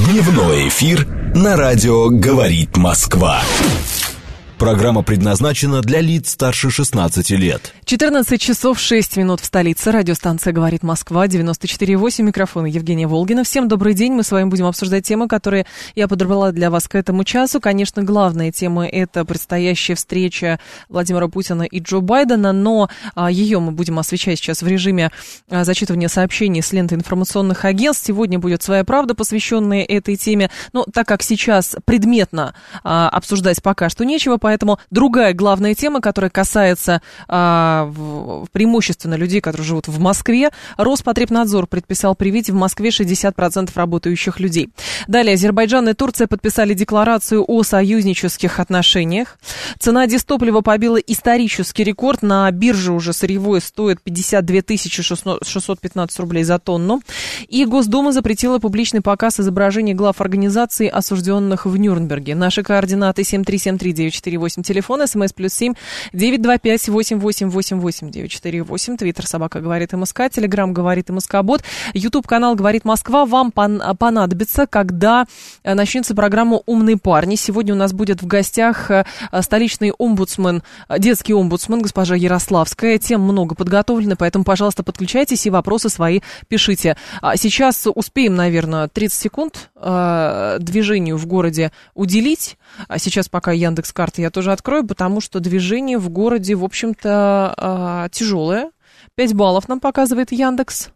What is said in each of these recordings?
Дневной эфир на радио «Говорит Москва». Программа предназначена для лиц старше 16 лет. 14 часов 6 минут в столице. Радиостанция «Говорит Москва», 94,8. Микрофон Евгения Волгина. Всем добрый день. Мы с вами будем обсуждать темы, которые я подобрала для вас к этому часу. Конечно, главная тема – это предстоящая встреча Владимира Путина и Джо Байдена, но ее мы будем освещать сейчас в режиме зачитывания сообщений с ленты информационных агентств. Сегодня будет «Своя правда», посвященная этой теме. Но так как сейчас предметно обсуждать пока что нечего, поэтому другая главная тема, которая касается преимущественно людей, которые живут в Москве. Роспотребнадзор предписал привить в Москве 60% работающих людей. Далее, Азербайджан и Турция подписали декларацию о союзнических отношениях. Цена дизтоплива побила исторический рекорд. На бирже уже сырьевое стоит 52 615 рублей за тонну. И Госдума запретила публичный показ изображений глав организаций, осужденных в Нюрнберге. Наши координаты 7373948, телефон, смс +7 925 8888 948, твиттер собака говорит МСК, телеграм говорит МСК-бот, ютуб-канал говорит Москва. Вам понадобится, когда начнется программа «Умные парни». Сегодня у нас будет в гостях столичный омбудсмен, детский омбудсмен, госпожа Ярославская. Тем много подготовлено, поэтому, пожалуйста, подключайтесь и вопросы свои пишите. Сейчас успеем, наверное, 30 секунд движению в городе уделить. А сейчас пока Яндекс.Карты я тоже открою, потому что движение в городе, в общем-то, тяжелое. 5 баллов нам показывает Яндекс.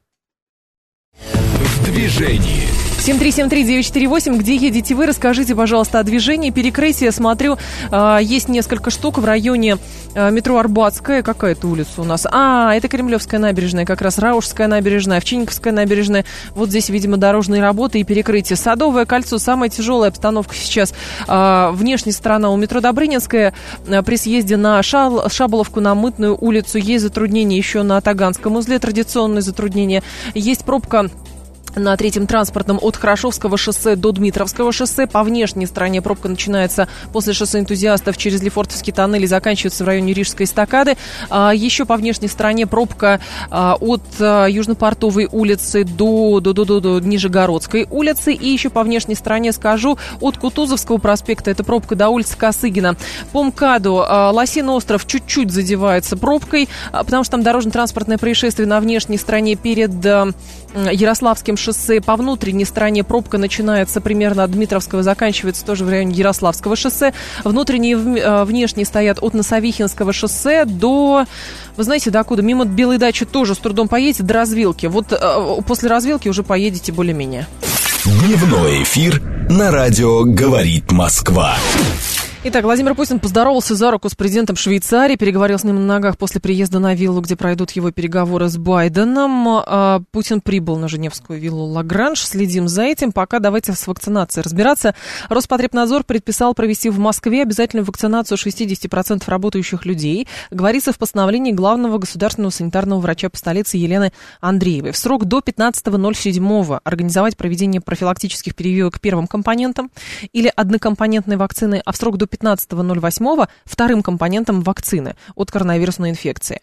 В движении. 7373948, где едете вы, расскажите, пожалуйста, о движении. Перекрытие, смотрю, есть несколько штук в районе метро Арбатская. Какая это улица у нас? Это Кремлевская набережная, как раз Раушская набережная, Овчинниковская набережная. Вот здесь, видимо, дорожные работы и перекрытие. Садовое кольцо, самая тяжелая обстановка сейчас. Внешняя сторона у метро Добрынинская. При съезде на Шаболовку, на Мытную улицу есть затруднения еще на Таганском узле, традиционные затруднения. Есть пробка на третьем транспортном от Хорошевского шоссе до Дмитровского шоссе. По внешней стороне пробка начинается после шоссе Энтузиастов через Лефортовский тоннель и заканчивается в районе Рижской эстакады. Еще по внешней стороне пробка от Южнопортовой улицы до Нижегородской улицы. И еще по внешней стороне, скажу, от Кутузовского проспекта это пробка до улицы Косыгина. По МКАДу Лосиный остров чуть-чуть задевается пробкой, потому что там дорожно-транспортное происшествие на внешней стороне перед Ярославским шоссе. По внутренней стороне пробка начинается примерно от Дмитровского, заканчивается тоже в районе Ярославского шоссе. Внутренние и внешние стоят от Носовихинского шоссе до, вы знаете, до куда? Мимо Белой дачи тоже с трудом поедете, до развилки. Вот после развилки уже поедете более-менее. Дневной эфир на радио «Говорит Москва». Итак, Владимир Путин поздоровался за руку с президентом Швейцарии, переговорил с ним на ногах после приезда на виллу, где пройдут его переговоры с Байденом. Путин прибыл на Женевскую виллу Лагранж. Следим за этим. Пока давайте с вакцинацией разбираться. Роспотребнадзор предписал провести в Москве обязательную вакцинацию 60% работающих людей. Говорится в постановлении главного государственного санитарного врача по столице Елены Андреевой. В срок до 15.07 организовать проведение профилактических прививок первым компонентом или однокомпонентной вакцины, а в срок до 15.08 вторым компонентом вакцины от коронавирусной инфекции.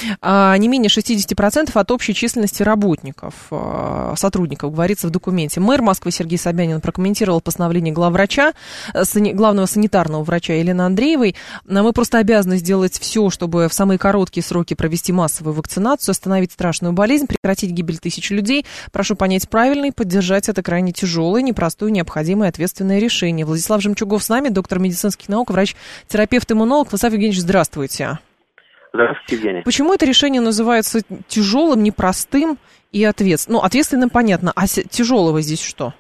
Не менее 60% от общей численности работников, сотрудников, говорится в документе. Мэр Москвы Сергей Собянин прокомментировал постановление главврача, главного санитарного врача Елены Андреевой. Мы просто обязаны сделать все, чтобы в самые короткие сроки провести массовую вакцинацию, остановить страшную болезнь, прекратить гибель тысяч людей. Прошу понять правильно и поддержать это крайне тяжелое, непростое, необходимое, ответственное решение. Владислав Жемчугов с нами, доктор медицинских наук, врач-терапевт, иммунолог. Владислав Евгеньевич, здравствуйте. Здравствуйте, Евгений. Почему это решение называется тяжелым, непростым и ответственным? Ну, ответственным понятно, а тяжелого здесь что?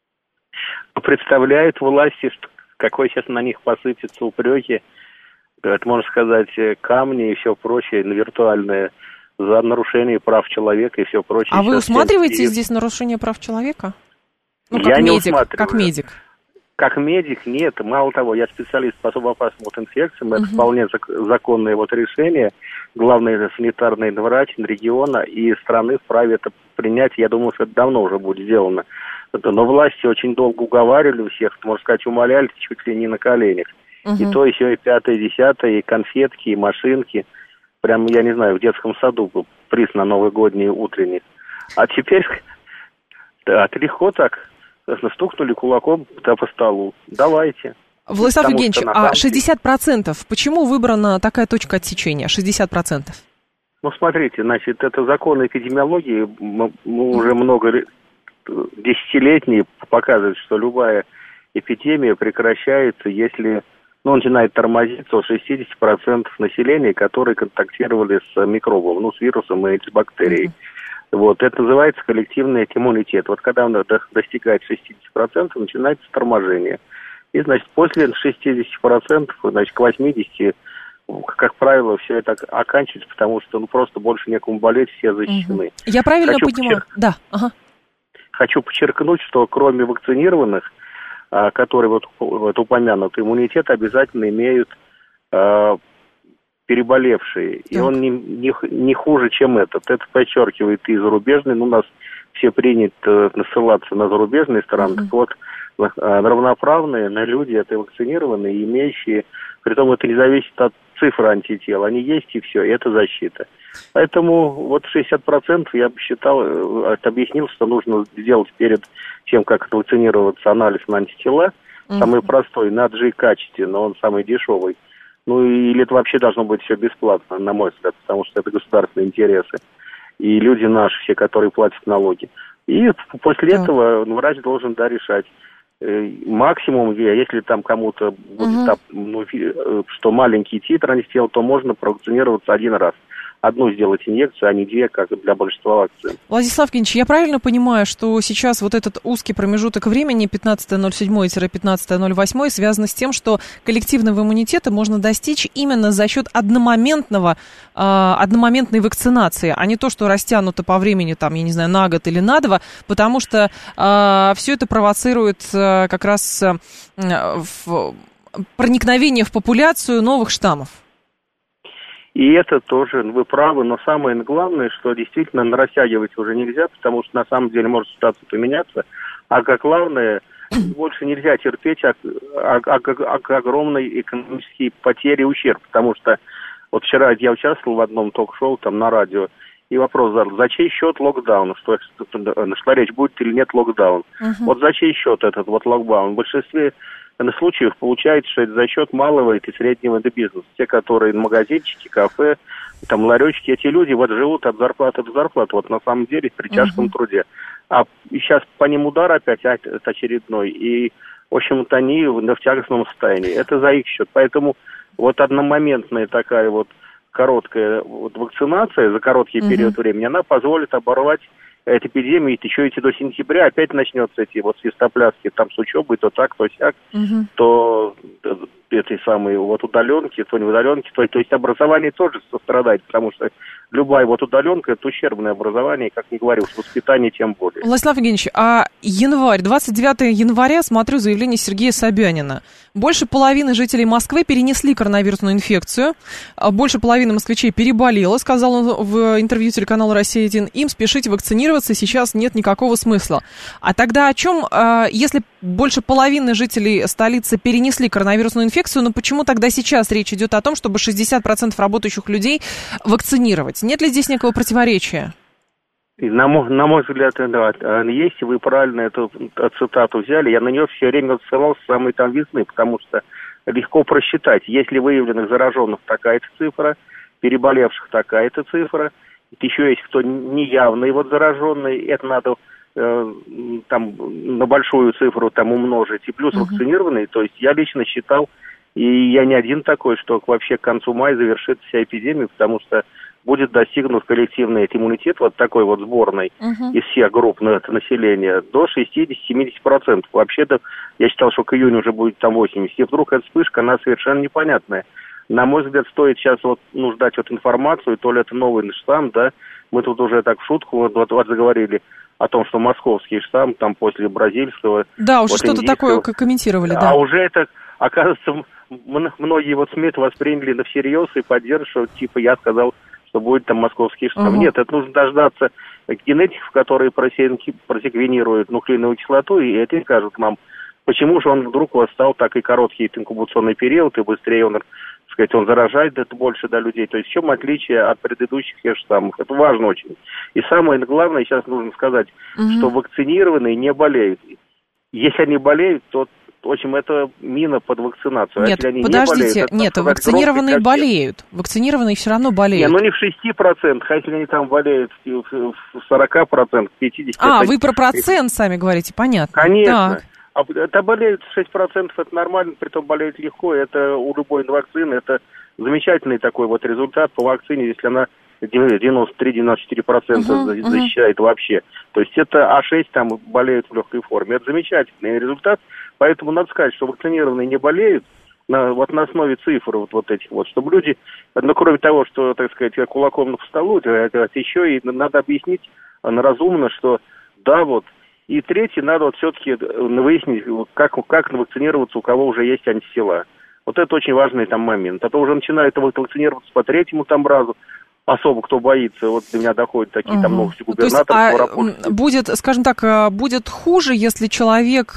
Представляют власти, какой сейчас на них посыпятся упреки, это, можно сказать, камни и все прочее, виртуальное, за нарушение прав человека и все прочее. А вы усматриваете здесь нарушение прав человека? Ну, как медик, не усматриваю. Как медик. Как медик нет. Мало того, я специалист по особо опасным инфекциям. Это вполне законное решение. Главный санитарный врач региона и страны вправе это принять. Я думаю, что это давно уже будет сделано. Но власти очень долго уговаривали всех, можно сказать, умоляли чуть ли не на коленях. И то еще и пятое, десятое, и конфетки, и машинки. Прям, я не знаю, в детском саду был приз на новогодний утренний. А теперь, да, легко так. стукнули кулаком по столу. Давайте. Владислав Евгеньевич, 60%? Почему выбрана такая точка отсечения, 60%? Ну, смотрите, значит, это закон эпидемиологии, мы уже десятилетний показывает, что любая эпидемия прекращается, если начинает тормозиться от 60% населения, которые контактировали с микробом, с вирусом и с бактерией. Вот, это называется коллективный иммунитет. Вот когда он достигает 60%, начинается торможение. И, значит, после 60%, значит, к 80%, как правило, все это оканчивается, потому что просто больше некому болеть, все защищены. Я правильно понимаю? Да. Ага. Хочу подчеркнуть, что кроме вакцинированных, которые вот упомянуты, иммунитет обязательно имеют переболевшие. И он не хуже, чем этот. Это подчеркивает и зарубежный. У нас все принято ссылаться на зарубежные страны. Так вот, равноправные на люди, это вакцинированные, имеющие, притом это не зависит от цифры антител, они есть и все, и это защита. Поэтому вот 60% я бы считал, объяснил, что нужно сделать перед тем, как вакцинироваться, анализ на антитела, самый простой, на G-качестве, но он самый дешевый. Или это вообще должно быть все бесплатно, на мой взгляд, потому что это государственные интересы. И люди наши, все, которые платят налоги. И после этого врач должен, решать. Максимум, если там кому-то будет, что маленький титр антител, то можно провакцинироваться один раз. Одну сделать инъекцию, а не две, как для большинства вакцин. Владислав Евгеньевич, я правильно понимаю, что сейчас вот этот узкий промежуток времени 15.07-15.08 связан с тем, что коллективного иммунитета можно достичь именно за счет одномоментной вакцинации, а не то, что растянуто по времени, на год или на два, потому что все это провоцирует как раз проникновение в популяцию новых штаммов. И это тоже, вы правы, но самое главное, что действительно растягивать уже нельзя, потому что на самом деле может ситуация поменяться, а как главное, больше нельзя терпеть огромные экономические потери и ущерб, потому что вот вчера я участвовал в одном ток-шоу на радио, и вопрос задал, за чей счет локдаун, что речь будет или нет локдаун. Вот за чей счет этот локдаун? В большинстве случаев получается, что это за счет малого и среднего бизнеса. Те, которые магазинчики, кафе, ларечки, эти люди живут от зарплаты до зарплаты, на самом деле при тяжком труде. А сейчас по ним удар опять очередной, и, в общем-то, они в тягостном состоянии. Это за их счет. Поэтому одномоментная такая короткая вакцинация за короткий период времени, она позволит оборвать эту эпидемию, еще идти до сентября, опять начнется эти свистопляски, с учебой, то так, то сяк, то этой самой удаленки, то не удаленки, то есть образование тоже пострадает, потому что любая удаленка – это ущербное образование, как не говорил, воспитание тем более. Владислав Евгеньевич, а январь, 29 января, смотрю заявление Сергея Собянина. Больше половины жителей Москвы перенесли коронавирусную инфекцию, больше половины москвичей переболело, сказал он в интервью телеканалу «Россия-1». Им спешить вакцинироваться сейчас нет никакого смысла. А тогда о чем, если больше половины жителей столицы перенесли коронавирусную инфекцию, но почему тогда сейчас речь идет о том, чтобы 60% работающих людей вакцинировать? Нет ли здесь некого противоречия? На мой взгляд, да, если вы правильно эту цитату взяли, я на нее все время ссылался с самой весны, потому что легко просчитать, если выявленных зараженных такая-то цифра, переболевших такая-то цифра, еще есть кто неявный зараженный, это надо на большую цифру умножить, и плюс вакцинированные, то есть я лично считал, и я не один такой, что вообще к концу мая завершится вся эпидемия, потому что будет достигнут коллективный иммунитет такой сборной из всех групп населения до 60-70%. Вообще-то я считал, что к июню уже будет 80%. И вдруг эта вспышка, она совершенно непонятная. На мой взгляд, стоит сейчас ждать информацию, то ли это новый штамм, да, мы тут уже так в шутку заговорили о том, что московский штамм после бразильского. Да, уже что-то такое комментировали, да. А уже это, оказывается, многие СМИ это восприняли всерьез и поддерживают, я сказал, что будет московский штамм. Нет, это нужно дождаться генетиков, которые просеквенируют нуклеиновую кислоту, и эти скажут нам, почему же он вдруг стал такой короткий инкубационный период, и быстрее он заражает больше людей. То есть в чем отличие от предыдущих штаммов? Это важно очень. И самое главное, сейчас нужно сказать, что вакцинированные не болеют. Если они болеют, то, в общем, это мина под вакцинацию. Нет, если они подождите, не болеют, вакцинированные болеют. Вакцинированные все равно болеют. Не, не в 6%, а если они там болеют в 40%, 50%. Вы про процент сами говорите, понятно. Конечно. Так. Это болеют 6%, это нормально, притом болеют легко. Это у любой вакцины, это замечательный такой вот результат по вакцине, если она 93-94% защищает вообще. То есть это А6 там болеют в легкой форме. Это замечательный результат. Поэтому надо сказать, что вакцинированные не болеют на основе цифр вот этих вот, чтобы люди, кроме того, что, так сказать, кулаком по столу, еще и надо объяснить разумно, что да, вот. И третье, надо вот все-таки выяснить, как вакцинироваться, у кого уже есть антитела. Вот это очень важный там момент. А то уже начинают вакцинироваться по третьему там разу. Особо кто боится, вот до меня доходят такие там новости губернаторов. Будет, скажем так, будет хуже, если человек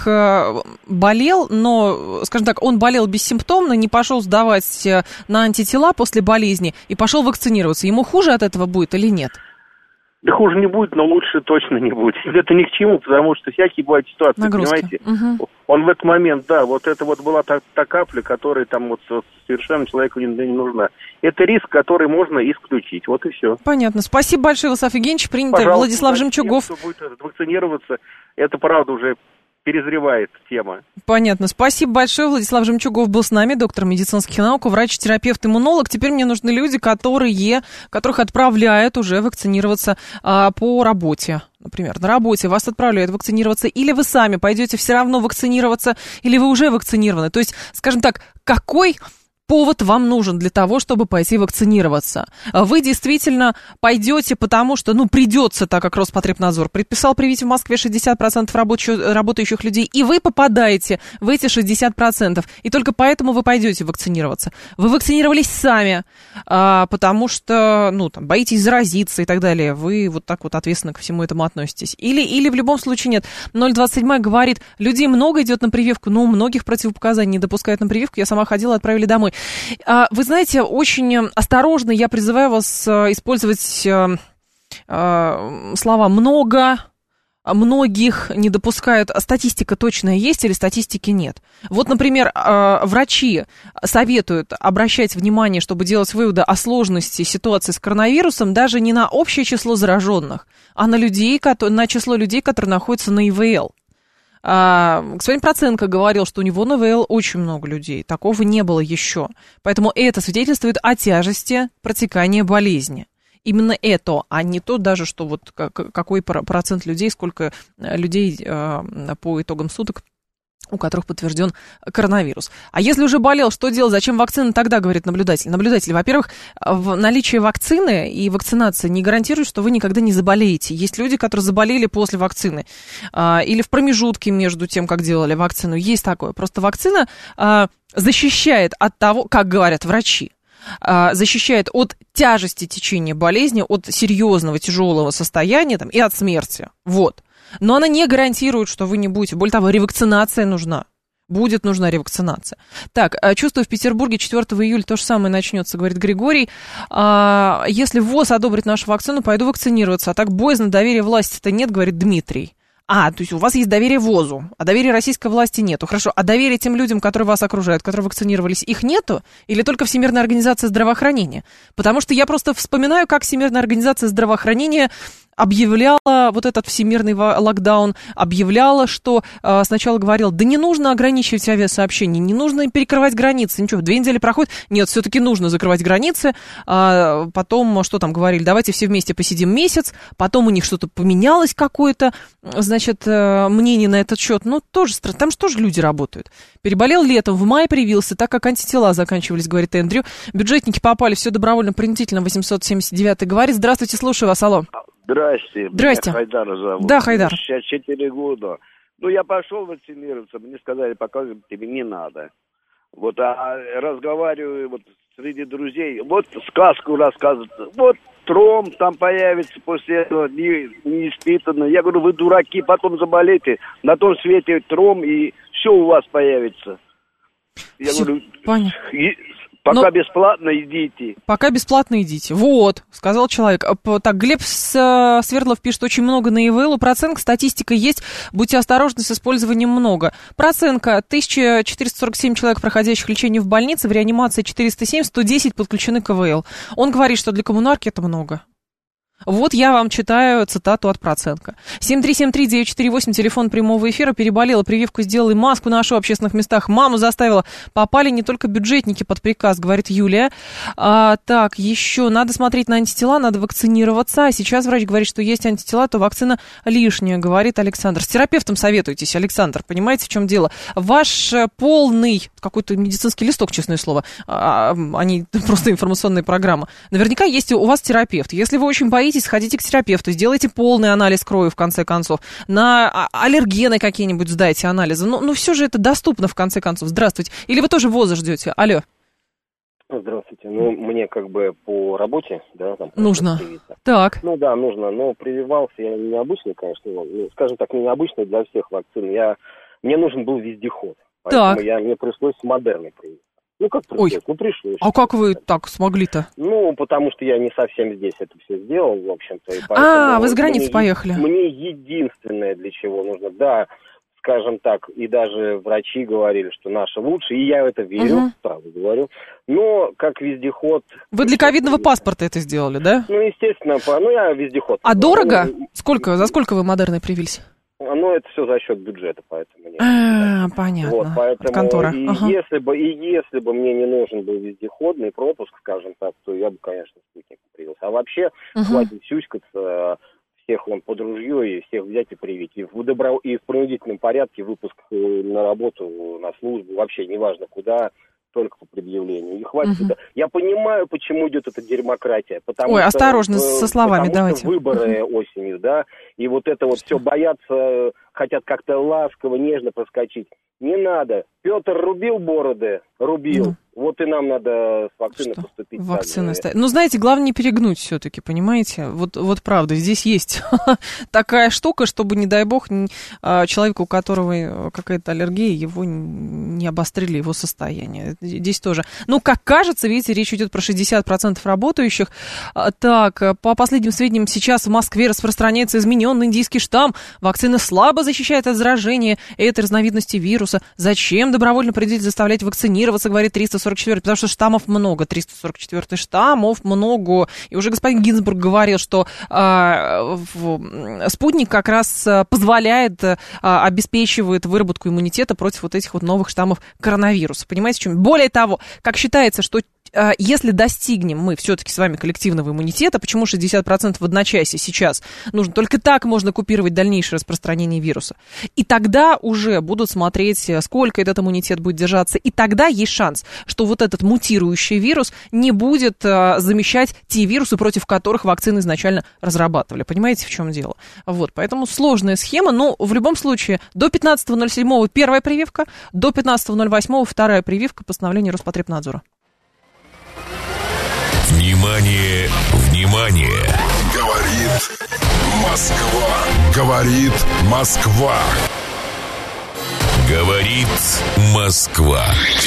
болел, но, скажем так, он болел бессимптомно, не пошел сдавать на антитела после болезни и пошел вакцинироваться. Ему хуже от этого будет или нет? Да хуже не будет, но лучше точно не будет. Это ни к чему, потому что всякие бывают ситуации, нагрузка. Понимаете? Он в этот момент, да, вот это вот была та капля, которая там вот совершенно человеку не нужна. Это риск, который можно исключить, вот и все. Понятно. Спасибо большое, Владислав Евгеньевич. Принято. Пожалуйста, Владислав Жемчугов. Кто будет вакцинироваться, это правда уже перезревает тема. Понятно. Спасибо большое. Владислав Жемчугов был с нами, доктор медицинских наук, врач-терапевт, иммунолог. Теперь мне нужны люди, которых отправляют уже вакцинироваться по работе. Например, на работе вас отправляют вакцинироваться, или вы сами пойдете все равно вакцинироваться, или вы уже вакцинированы. То есть, скажем так, какой повод вам нужен для того, чтобы пойти вакцинироваться? Вы действительно пойдете, потому что, придется, так как Роспотребнадзор предписал привить в Москве 60% работающих людей, и вы попадаете в эти 60%, и только поэтому вы пойдете вакцинироваться. Вы вакцинировались сами, потому что, боитесь заразиться и так далее. Вы вот так вот ответственно ко всему этому относитесь. Или в любом случае нет. 027 говорит, людей много идет на прививку, но у многих противопоказаний не допускают на прививку. Я сама ходила, отправили домой. Вы знаете, очень осторожно я призываю вас использовать слова «много», многих не допускают. Статистика точная есть или статистики нет? Вот, например, врачи советуют обращать внимание, чтобы делать выводы о сложности ситуации с коронавирусом даже не на общее число зараженных, а на число людей, которые находятся на ИВЛ. Господин Проценко говорил, что у него на ИВЛ очень много людей. Такого не было еще. Поэтому это свидетельствует о тяжести протекания болезни. Именно это, а не то даже, что вот какой процент людей, сколько людей по итогам суток, у которых подтвержден коронавирус. А если уже болел, что делать? Зачем вакцина тогда, говорит наблюдатель? Наблюдатель, во-первых, наличие вакцины и вакцинация не гарантирует, что вы никогда не заболеете. Есть люди, которые заболели после вакцины или в промежутке между тем, как делали вакцину. Есть такое. Просто вакцина защищает от того, как говорят врачи, защищает от тяжести течения болезни, от серьезного, тяжелого состояния и от смерти. Вот. Но она не гарантирует, что вы не будете. Более того, ревакцинация нужна. Будет нужна ревакцинация. Так, чувствую, в Петербурге 4 июля то же самое начнется, говорит Григорий. Если ВОЗ одобрит нашу вакцину, пойду вакцинироваться. А так боязно, доверия власти-то нет, говорит Дмитрий. То есть у вас есть доверие ВОЗу, а доверия российской власти нету. Хорошо, а доверие тем людям, которые вас окружают, которые вакцинировались, их нету? Или только Всемирная организация здравоохранения? Потому что я просто вспоминаю, как Всемирная организация здравоохранения объявляла вот этот всемирный локдаун, объявляла, что сначала говорил, да не нужно ограничивать авиасообщение, не нужно перекрывать границы, ничего, 2 недели проходит, нет, все-таки нужно закрывать границы, потом, что там говорили, давайте все вместе посидим месяц, потом у них что-то поменялось какое-то, мнение на этот счет, тоже странно, там же тоже люди работают. Переболел летом, в мае привился, так как антитела заканчивались, говорит Эндрю, бюджетники попали, все добровольно-принудительно, 879 говорит, здравствуйте, слушаю вас, алло. Здрасте. Здрасте. Меня Хайдар зовут. Да, Хайдар. 64 года. Я пошел вакцинироваться, мне сказали, пока тебе не надо. Разговариваю среди друзей, сказку рассказывают, тромб там появится после этого, не испытанно. Я говорю, вы дураки, потом заболеете, на том свете тромб, и все у вас появится. Я говорю, Пока бесплатно идите. Пока бесплатно идите. Вот, сказал человек. Так, Глеб Свердлов пишет, очень много на ИВЛ. Процентка, статистика есть. Будьте осторожны, с использованием много. Процентка: 1447 человек, проходящих лечение в больнице, в реанимации 407, 110 подключены к ИВЛ. Он говорит, что для коммунарки это много. Вот я вам читаю цитату от Проценко. 7373948, телефон прямого эфира. Переболела, прививку сделала, и маску ношу в общественных местах. Маму заставила. Попали не только бюджетники под приказ, говорит Юлия. Так, еще надо смотреть на антитела, надо вакцинироваться. А сейчас врач говорит, что есть антитела, то вакцина лишняя, говорит Александр. С терапевтом советуйтесь, Александр. Понимаете, в чем дело? Ваш полный, какой-то медицинский листок, честное слово, а не просто информационная программа. Наверняка есть у вас терапевт. Если вы очень боитесь, сходите к терапевту, сделайте полный анализ крови, в конце концов. На аллергены какие-нибудь сдайте анализы. Ну, все же это доступно, в конце концов. Здравствуйте. Или вы тоже ВОЗа ждете? Алло. Здравствуйте. Ну, мне как бы по работе, да, там... Нужно. Так. Ну, да, нужно. Но прививался я необычный, конечно. Ну, скажем так, не необычный для всех вакцин. Мне нужен был вездеход. Поэтому мне пришлось с Модерной привиться. Ну, как пришлось? Ну, пришлось. А как вы так смогли-то? Ну, потому что я не совсем здесь это все сделал, в общем-то. И вы с границы поехали. Мне единственное, для чего нужно, да, скажем так, и даже врачи говорили, что наша лучше, и я в это верю, правда говорю. Но как вездеход... Вы для ковидного паспорта это сделали, да? Ну, естественно, я вездеход. А дорого? За сколько вы Модерной привились? Ну, это все за счет бюджета, поэтому нет. Понятно. Вот, поэтому контора. Если бы мне не нужен был вездеходный пропуск, скажем так, то я бы, конечно, спутником привился. А вообще, хватит сюськаться, всех под ружье и всех взять и привить. И в принудительном порядке выпуск на работу, на службу, вообще неважно куда, только по предъявлению. И хватит это. Я понимаю, почему идет эта дерьмократия. Осторожно со словами, давайте. Что выборы осенью, да, и вот это вот все боятся, хотят как-то ласково, нежно проскочить. Не надо. Петр рубил бороды, рубил. Вот и нам надо с вакциной поступить. Вакцины ставить. Ну, знаете, главное не перегнуть все-таки, понимаете? Вот правда, здесь есть такая штука, чтобы, не дай бог, человеку, у которого какая-то аллергия, его не обострили его состояние. Здесь тоже. Ну, как кажется, видите, речь идет про 60% работающих. Так, по последним сведениям, сейчас в Москве распространяется измененный индийский штамм. Вакцина слабо защищает от заражения этой разновидности вируса. Зачем добровольно предельно заставлять вакцинироваться, говорит 344, потому что штаммов много, 344 штаммов много. И уже господин Гинзбург говорил, что спутник как раз позволяет, обеспечивает выработку иммунитета против вот этих вот новых штаммов коронавируса. Понимаете, в чем? Более того, как считается, что если достигнем мы все-таки с вами коллективного иммунитета, почему 60% в одночасье сейчас нужно, только так можно купировать дальнейшее распространение вируса. И тогда уже будут смотреть, сколько этот иммунитет будет держаться. И тогда есть шанс, что вот этот мутирующий вирус не будет замещать те вирусы, против которых вакцины изначально разрабатывали. Понимаете, в чем дело? Вот, поэтому сложная схема, но в любом случае до 15.07 первая прививка, до 15.08 вторая прививка, постановление Роспотребнадзора. Внимание, внимание! Говорит Москва. Говорит Москва. Говорит Москва.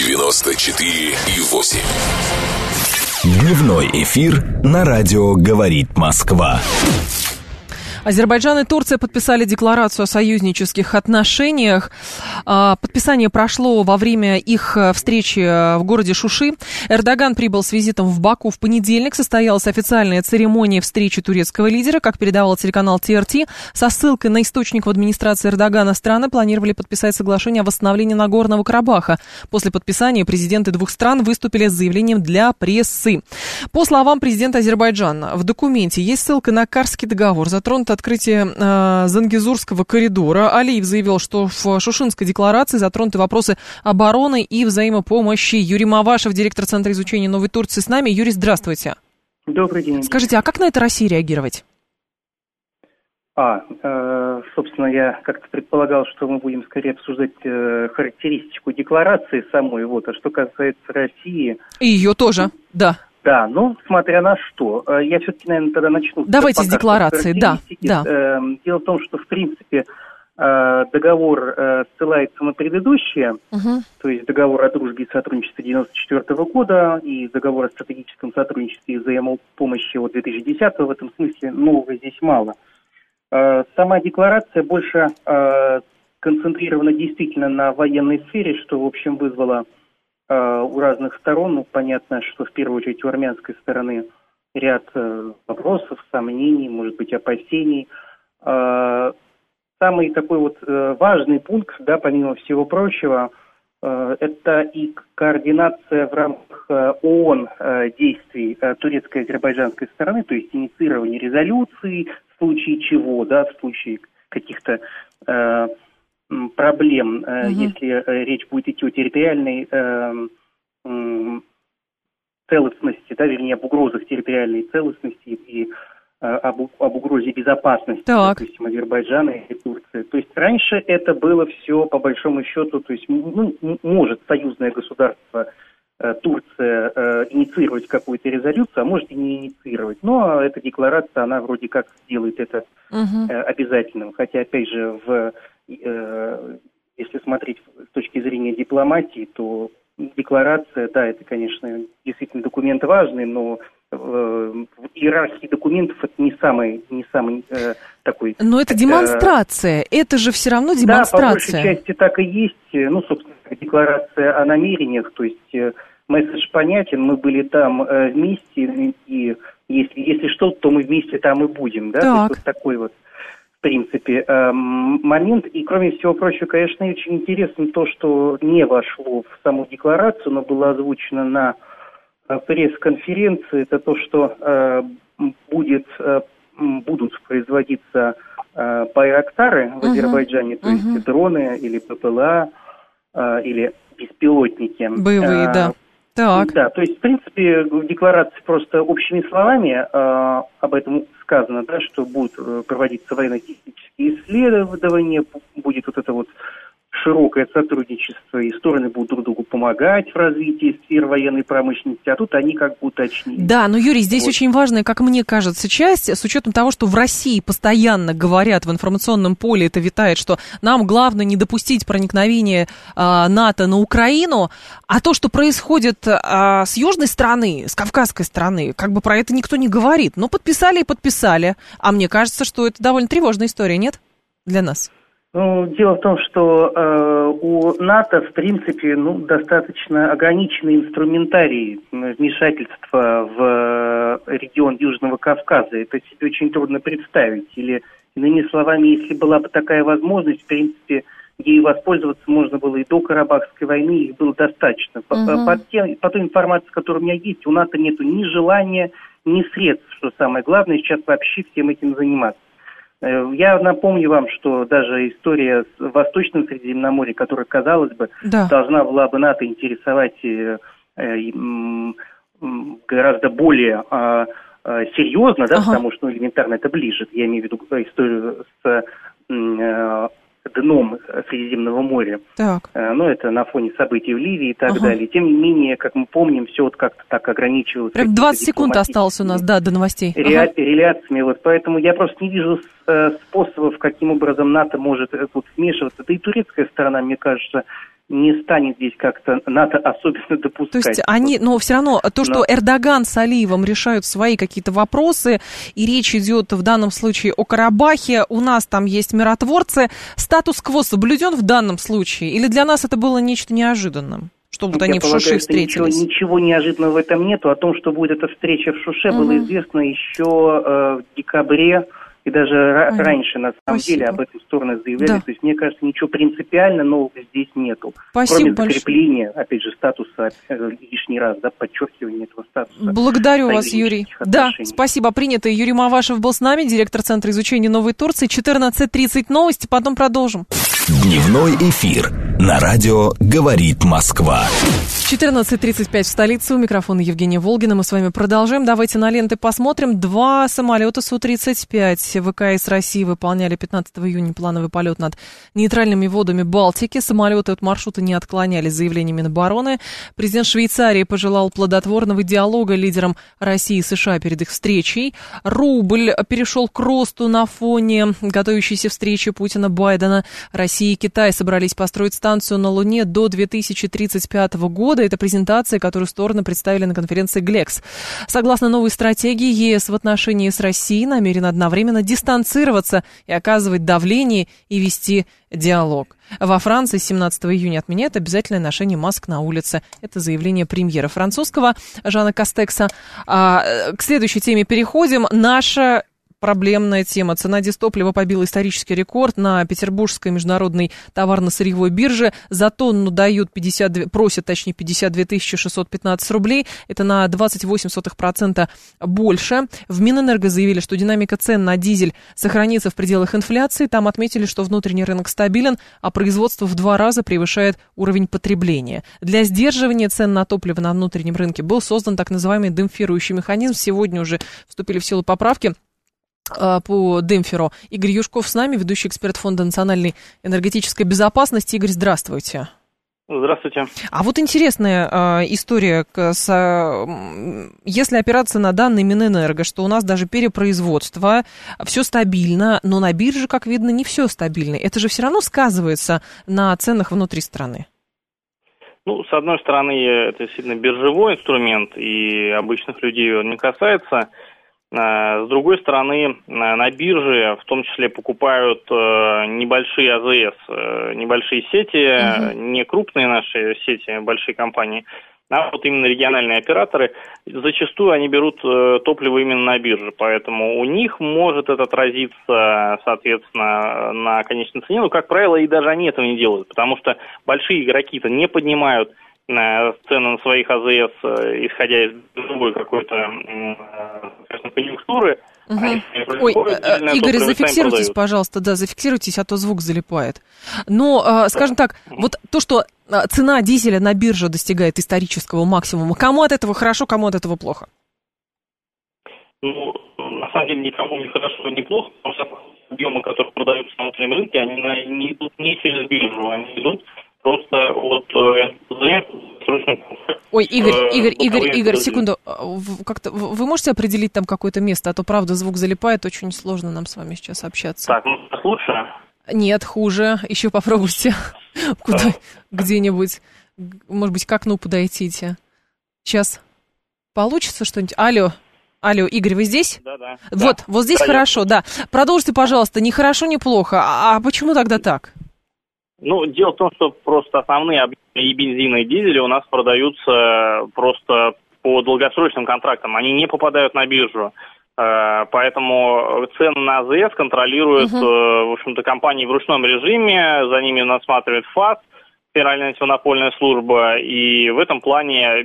94,8. Дневной эфир на радио «Говорит Москва». Азербайджан и Турция подписали декларацию о союзнических отношениях. Подписание прошло во время их встречи в городе Шуши. Эрдоган прибыл с визитом в Баку в понедельник. Состоялась официальная церемония встречи турецкого лидера. Как передавал телеканал ТРТ, со ссылкой на источник в администрации Эрдогана, страны планировали подписать соглашение о восстановлении Нагорного Карабаха. После подписания президенты двух стран выступили с заявлением для прессы. По словам президента Азербайджана, в документе есть ссылка на Карский договор. Затронуто открытие Зангезурского коридора. Алиев заявил, что в Шушинской декларации затронуты вопросы обороны и взаимопомощи. Юрий Мавашев, директор Центра изучения Новой Турции, с нами. Юрий, здравствуйте. Добрый день. Скажите, а как на это Россия реагировать? Собственно, я как-то предполагал, что мы будем скорее обсуждать характеристику декларации самой. Вот. А что касается России... И ее тоже, да. Да, ну, смотря на что. Я все-таки, наверное, тогда начну. Давайте с декларации, да. Дело в том, что, в принципе, договор ссылается на предыдущие, то есть договор о дружбе и сотрудничестве 1994 года и договор о стратегическом сотрудничестве и взаимопомощи от 2010 в этом смысле нового здесь мало. Сама декларация больше концентрирована действительно на военной сфере, что, в общем, вызвало у разных сторон, ну, понятно, что в первую очередь у армянской стороны ряд вопросов, сомнений, может быть, опасений. Самый такой вот важный пункт, да, помимо всего прочего, это и координация в рамках ООН действий турецкой и азербайджанской стороны, то есть инициирование резолюций, в случае чего, да, в случае каких-то проблем, если речь будет идти о территориальной целостности, да, вернее, об угрозах территориальной целостности и об угрозе безопасности, допустим, Азербайджана и Турции. То есть раньше это было все, по большому счету, то есть, ну, может союзное государство Турция инициировать какую-то резолюцию, а может и не инициировать. Но эта декларация, она вроде как делает это обязательным. Хотя, опять же, если смотреть с точки зрения дипломатии, то декларация, да, это, конечно, действительно документ важный, но в иерархии документов это не самый такой... Но это демонстрация, это же все равно демонстрация. Да, по большей части так и есть. Ну, собственно, декларация о намерениях, то есть месседж понятен, мы были там вместе, и если что-то, то мы вместе там и будем, да, то есть вот такой вот, в принципе, момент. И, кроме всего прочего, конечно, очень интересно то, что не вошло в саму декларацию, но было озвучено на пресс-конференции, это то, что будут производиться байрактары в Азербайджане, то есть дроны или ППЛА, или беспилотники. Боевые, да. Так. Да, то есть, в принципе, в декларации просто общими словами об этом сказано, да, что будут проводиться военно-технические исследования, будет вот это вот широкое сотрудничество, и стороны будут друг другу помогать в развитии сфер военной промышленности, а тут они как бы уточнили. Да, но, Юрий, здесь очень важная, как мне кажется, часть, с учетом того, что в России постоянно говорят, в информационном поле это витает, что нам главное не допустить проникновения НАТО на Украину, а то, что происходит с южной стороны, с кавказской стороны, как бы про это никто не говорит. Но подписали и подписали. А мне кажется, что это довольно тревожная история, нет? Для нас. Ну, дело в том, что у НАТО, в принципе, достаточно ограниченный инструментарий вмешательства в регион Южного Кавказа. Это себе очень трудно представить. Или, иными словами, если была бы такая возможность, в принципе, ей воспользоваться можно было и до Карабахской войны, их было достаточно. По той информации, которая у меня есть, у НАТО нету ни желания, ни средств, что самое главное, сейчас вообще всем этим заниматься. Я напомню вам, что даже история с Восточным Средиземноморьем, которая, казалось бы, должна была бы НАТО интересовать гораздо более серьезно, да, потому что элементарно это ближе. Я имею в виду историю с дном Средиземного моря. Но это на фоне событий в Ливии и так далее. Тем не менее, как мы помним, все вот как-то так ограничивалось. Прям 20 секунд осталось у нас, до новостей. Реляциями. Вот поэтому я просто не вижу способов, каким образом НАТО может тут вмешиваться. Да и турецкая сторона, мне кажется, не станет здесь как-то НАТО особенно допускать. То есть они, но все равно, что Эрдоган с Алиевым решают свои какие-то вопросы, и речь идет в данном случае о Карабахе, у нас там есть миротворцы, статус-кво соблюден в данном случае, или для нас это было нечто неожиданным? Что вот они в Шуше встретились? Ничего неожиданного в этом нету. О том, что будет эта встреча в Шуше, было известно еще в декабре, и даже раньше, на самом деле, об этом стороны заявляли. То есть, мне кажется, ничего принципиально нового здесь нету. Кроме закрепления, опять же, статуса, лишний раз, подчеркивания этого статуса. Благодарю вас, Юрий. Да, спасибо, принято. Юрий Мавашев был с нами, директор Центра изучения Новой Турции. 14:30 новости, потом продолжим. Дневной эфир. на радио «Говорит Москва». 14:35 в столице. У микрофона Евгения Волгина. Мы с вами продолжаем. Давайте на ленты посмотрим. 2 самолета Су-35 ВКС России выполняли 15 июня плановый полет над нейтральными водами Балтики. Самолеты от маршрута не отклонялись, заявление Минобороны. Президент Швейцарии пожелал плодотворного диалога лидерам России и США перед их встречей. Рубль перешел к росту на фоне готовящейся встречи Путина-Байдена. Россия и Китай собрались построить станцию на Луне до 2035 года. Это презентация, которую стороны представили на конференции ГЛЕКС. Согласно новой стратегии, ЕС в отношении с Россией намерен одновременно дистанцироваться и оказывать давление и вести диалог. Во Франции с 17 июня отменяют обязательное ношение масок на улице. Это заявление премьера французского Жана Кастекса. К следующей теме переходим. Наша проблемная тема. Цена дистоплива побила исторический рекорд на Петербургской международной товарно-сырьевой бирже. За тонну просят 52 615 рублей. Это на 28% больше. В Минэнерго заявили, что динамика цен на дизель сохранится в пределах инфляции. Там отметили, что внутренний рынок стабилен, а производство в 2 раза превышает уровень потребления. Для сдерживания цен на топливо на внутреннем рынке был создан так называемый демпфирующий механизм. Сегодня уже вступили в силу поправки по демпферу. Игорь Юшков с нами, ведущий эксперт Фонда национальной энергетической безопасности. Игорь, здравствуйте. Здравствуйте. А вот интересная история, если опираться на данные Минэнерго, что у нас даже перепроизводство, все стабильно, но на бирже, как видно, не все стабильно. Это же все равно сказывается на ценах внутри страны. Ну, с одной стороны, это действительно биржевой инструмент, и обычных людей он не касается. С другой стороны, на бирже в том числе покупают небольшие АЗС, небольшие сети, не крупные наши сети, большие компании, а вот именно региональные операторы. Зачастую они берут топливо именно на бирже, поэтому у них может это отразиться, соответственно, на конечной цене. Но, как правило, и даже они этого не делают, потому что большие игроки-то не поднимают цены на своих АЗС, исходя из другой какой-то, скажем, конъюнктуры. Ой, Игорь, зафиксируйтесь, пожалуйста, зафиксируйтесь, а то звук залипает. Но, скажем так, вот то, что цена дизеля на бирже достигает исторического максимума, кому от этого хорошо, кому от этого плохо? Ну, на самом деле, никому не хорошо, не плохо, потому что объемы, которые продаются на внутреннем рынке, они не идут не через биржу, они идут просто от Ой, Игорь, секунду. Как-то вы можете определить там какое-то место, а то, правда, звук залипает, очень сложно нам с вами сейчас общаться. Так, ну, лучше? Нет, хуже. Еще попробуйте где-нибудь, может быть, к окну подойдите. Сейчас получится что-нибудь? Алло, Игорь, вы здесь? Да. Вот здесь хорошо, да. Продолжите, пожалуйста, ни хорошо, ни плохо. А почему тогда так? Ну, дело в том, что просто основные объемы и бензина, и дизеля у нас продаются просто по долгосрочным контрактам. Они не попадают на биржу. Поэтому цены на АЗС контролируют, в общем-то, компании в ручном режиме. За ними насматривает ФАС, Федеральная антимонопольная служба. И в этом плане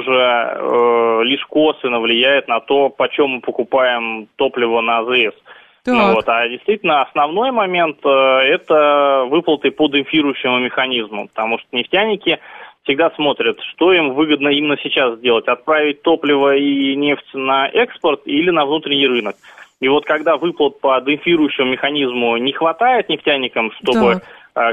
биржа лишь косвенно влияет на то, почем мы покупаем топливо на АЗС. А действительно основной момент это выплаты по демпфирующему механизму, потому что нефтяники всегда смотрят, что им выгодно именно сейчас сделать, отправить топливо и нефть на экспорт или на внутренний рынок. И вот когда выплат по демпфирующему механизму не хватает нефтяникам, чтобы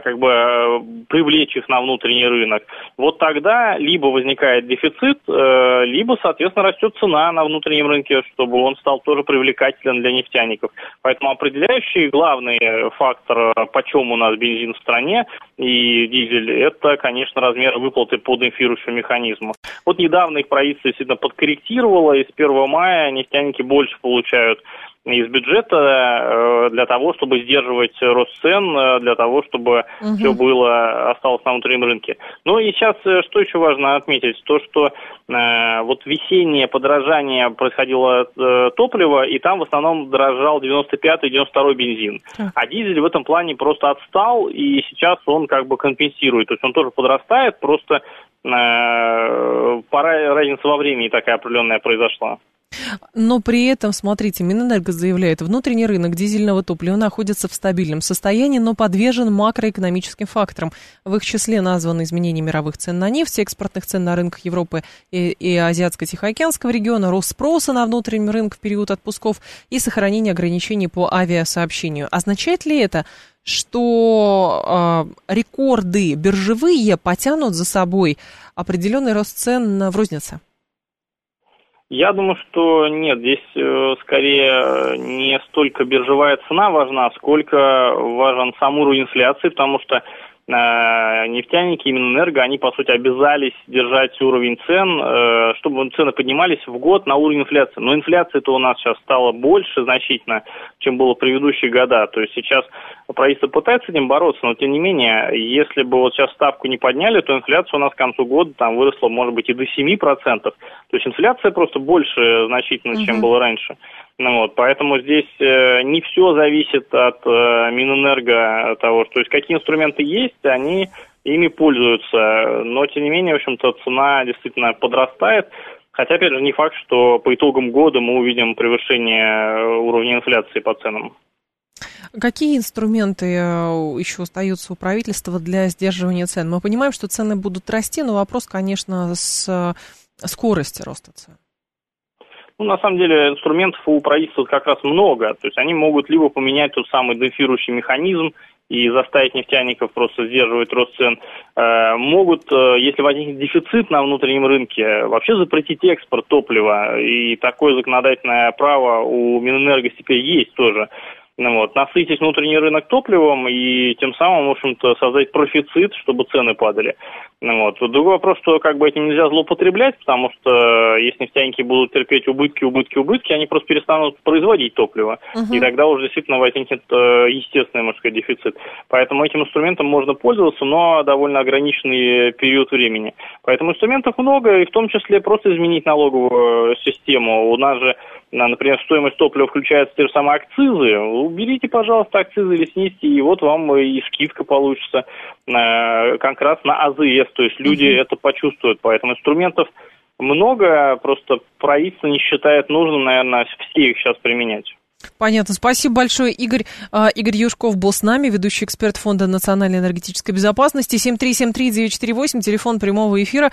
привлечь их на внутренний рынок, вот тогда либо возникает дефицит, либо, соответственно, растет цена на внутреннем рынке, чтобы он стал тоже привлекателен для нефтяников. Поэтому определяющий главный фактор, почем у нас бензин в стране и дизель, это, конечно, размер выплаты по демпфирующему механизму. Вот недавно их правительство действительно подкорректировало, и с 1 мая нефтяники больше получают из бюджета для того, чтобы сдерживать рост цен, для того, чтобы все осталось на внутреннем рынке. Ну и сейчас, что еще важно отметить, то, что вот весеннее подорожание происходило топлива, и там в основном дорожал 95-й, 92-й бензин. А дизель в этом плане просто отстал, и сейчас он как бы компенсирует. То есть он тоже подрастает, просто разница во времени такая определенная произошла. Но при этом, смотрите, Минэнерго заявляет, внутренний рынок дизельного топлива находится в стабильном состоянии, но подвержен макроэкономическим факторам. В их числе названы изменения мировых цен на нефть, экспортных цен на рынках Европы и Азиатско-Тихоокеанского региона, рост спроса на внутреннем рынке в период отпусков и сохранение ограничений по авиасообщению. Означает ли это, что рекорды биржевые потянут за собой определенный рост цен в рознице? Я думаю, что нет, здесь скорее не столько биржевая цена важна, сколько важен сам уровень инфляции, потому что нефтяники и Минэнерго, они, по сути, обязались держать уровень цен, чтобы цены поднимались в год на уровень инфляции. Но инфляция-то у нас сейчас стала больше значительно, чем было в предыдущие года. То есть сейчас правительство пытается с этим бороться, но, тем не менее, если бы вот сейчас ставку не подняли, то инфляция у нас к концу года там выросла, может быть, и до 7%. То есть инфляция просто больше значительно, чем было раньше. Поэтому здесь не все зависит от Минэнерго того, что, то есть какие инструменты есть, они ими пользуются, но тем не менее, в общем-то, цена действительно подрастает, хотя, опять же, не факт, что по итогам года мы увидим превышение уровня инфляции по ценам. Какие инструменты еще остаются у правительства для сдерживания цен? Мы понимаем, что цены будут расти, но вопрос, конечно, с скорости роста цен. На самом деле инструментов у правительства как раз много. То есть они могут либо поменять тот самый демпфирующий механизм и заставить нефтяников просто сдерживать рост цен. Могут, если возникнет дефицит на внутреннем рынке, вообще запретить экспорт топлива. И такое законодательное право у Минэнерго теперь есть тоже. Насытить внутренний рынок топливом и тем самым, в общем-то, создать профицит, чтобы цены падали. Другой вопрос, что этим нельзя злоупотреблять, потому что если нефтяники будут терпеть убытки, они просто перестанут производить топливо. И тогда уже действительно возникнет естественный, можно сказать, дефицит. Поэтому этим инструментом можно пользоваться, но довольно ограниченный период времени. Поэтому инструментов много, и в том числе просто изменить налоговую систему. У нас же, например, стоимость топлива включается те же самые акцизы. Уберите, пожалуйста, акцизы или снизьте, и вот вам и скидка получится как раз на АЗС. То есть люди это почувствуют. Поэтому инструментов много, просто правительство не считает нужным, наверное, все их сейчас применять. Понятно. Спасибо большое, Игорь. Игорь Юшков был с нами, ведущий эксперт Фонда национальной энергетической безопасности. 7373948, телефон прямого эфира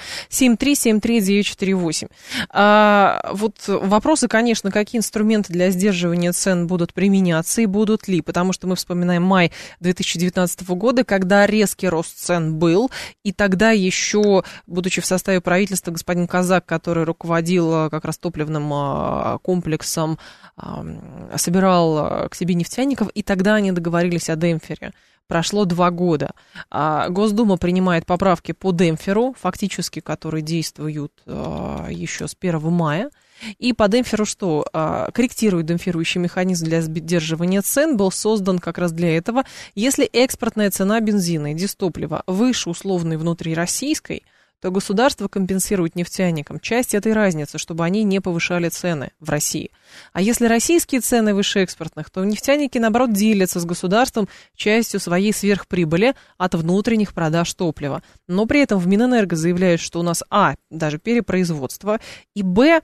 7373948. Вот вопросы, конечно, какие инструменты для сдерживания цен будут применяться и будут ли, потому что мы вспоминаем май 2019 года, когда резкий рост цен был, и тогда еще, будучи в составе правительства, господин Казак, который руководил как раз топливным комплексом, собирал к себе нефтяников, и тогда они договорились о демпфере. Прошло 2 года. Госдума принимает поправки по демпферу, фактически, которые действуют еще с 1 мая. И по демпферу что? Корректирует демпфирующий механизм для сдерживания цен, был создан как раз для этого. Если экспортная цена бензина и дистоплива выше условной внутрироссийской, то государство компенсирует нефтяникам часть этой разницы, чтобы они не повышали цены в России. А если российские цены выше экспортных, то нефтяники, наоборот, делятся с государством частью своей сверхприбыли от внутренних продаж топлива. Но при этом в Минэнерго заявляют, что у нас, даже перепроизводство, и,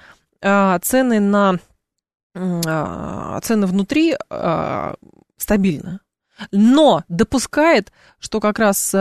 цены внутри стабильны. Но допускает, что как раз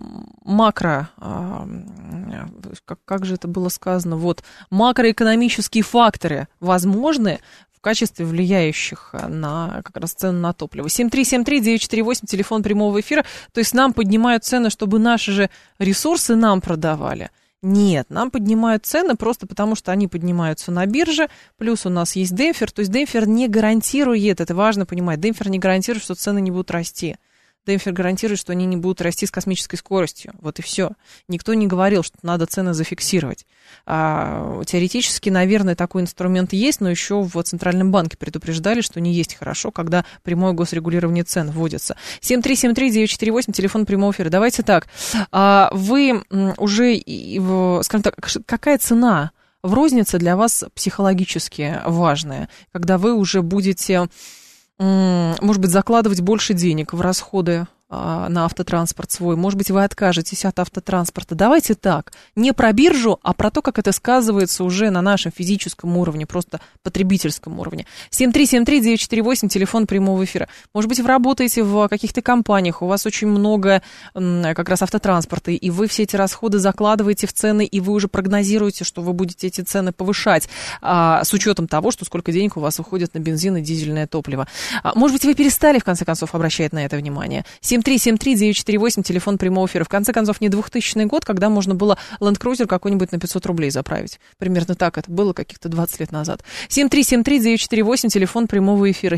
как же это было сказано, макроэкономические факторы возможны в качестве влияющих на как раз цены на топливо. 7373948, телефон прямого эфира. То есть нам поднимают цены, чтобы наши же ресурсы нам продавали. Нет, нам поднимают цены просто потому, что они поднимаются на бирже, плюс у нас есть демпфер, то есть демпфер не гарантирует, это важно понимать, демпфер не гарантирует, что цены не будут расти. Демпфер гарантирует, что они не будут расти с космической скоростью. Вот и все. Никто не говорил, что надо цены зафиксировать. Теоретически, наверное, такой инструмент есть, но еще в Центральном банке предупреждали, что не есть хорошо, когда прямое госрегулирование цен вводится. 7373948, телефон прямого эфира. Давайте так. Вы уже, скажем так, какая цена в рознице для вас психологически важная, когда вы уже будете, может быть, закладывать больше денег в расходы на автотранспорт свой, может быть, вы откажетесь от автотранспорта. Давайте так, не про биржу, а про то, как это сказывается уже на нашем физическом уровне, просто потребительском уровне. 7373948, телефон прямого эфира. Может быть, вы работаете в каких-то компаниях, у вас очень много как раз автотранспорта, и вы все эти расходы закладываете в цены, и вы уже прогнозируете, что вы будете эти цены повышать, с учетом того, что сколько денег у вас уходит на бензин и дизельное топливо. Может быть, вы перестали, в конце концов, обращать на это внимание. 7373948, телефон прямого эфира. В конце концов, не 2000 год, когда можно было Land Cruiser какой-нибудь на 500 рублей заправить. Примерно так это было каких-то 20 лет назад. 7373948, телефон прямого эфира.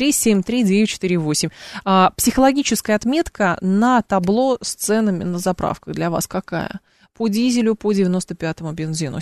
7373948. Психологическая отметка на табло с ценами на заправках для вас какая? По дизелю, по 95-му бензину.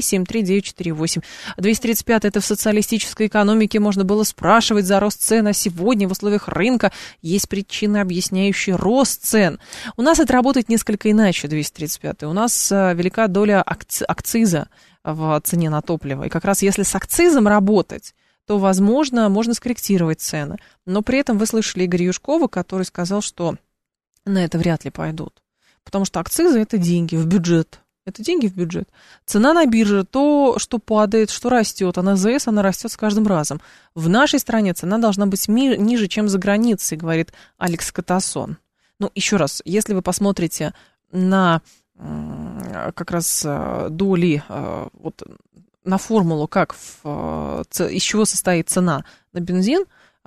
7373948. 235 это в социалистической экономике можно было спрашивать за рост цен, а сегодня в условиях рынка есть причины, объясняющие рост цен. У нас это работает несколько иначе, 235. У нас велика доля акциза в цене на топливо. И как раз если с акцизом работать, то, возможно, можно скорректировать цены. Но при этом вы слышали Игоря Юшкова, который сказал, что на это вряд ли пойдут. Потому что акцизы – это деньги в бюджет. Это деньги в бюджет. Цена на бирже, то, что падает, что растет, а на ЗС она растет с каждым разом. В нашей стране цена должна быть ниже, чем за границей, говорит Алекс Катасон. Ну, еще раз, если вы посмотрите на как раз доли, вот, на формулу, как из чего состоит цена на бензин